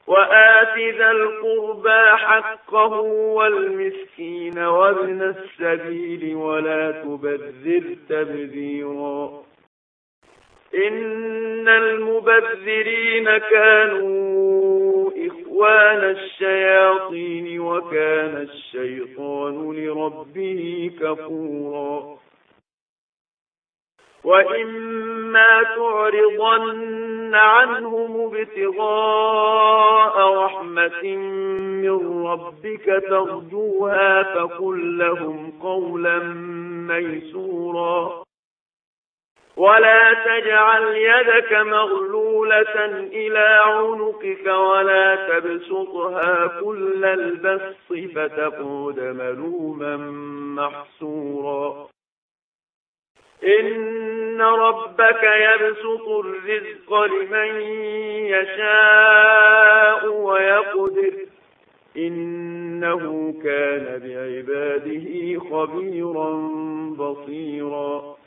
وآت ذا القربى حقه والمسكين وابن السبيل ولا تبذر تبذيرا إن المبذرين كانوا إخوان الشياطين وكان الشيطان لربه كفورا وإما تعرضن عنهم ابتغاء رحمة من ربك ترجوها فقل لهم قولا ميسورا ولا تجعل يدك مغلولة إلى عنقك ولا تبسطها كل البسط فتقعد ملوما محسورا إن ربك يبسط الرزق لمن يشاء ويقدر إنه كان بعباده خبيرا بصيرا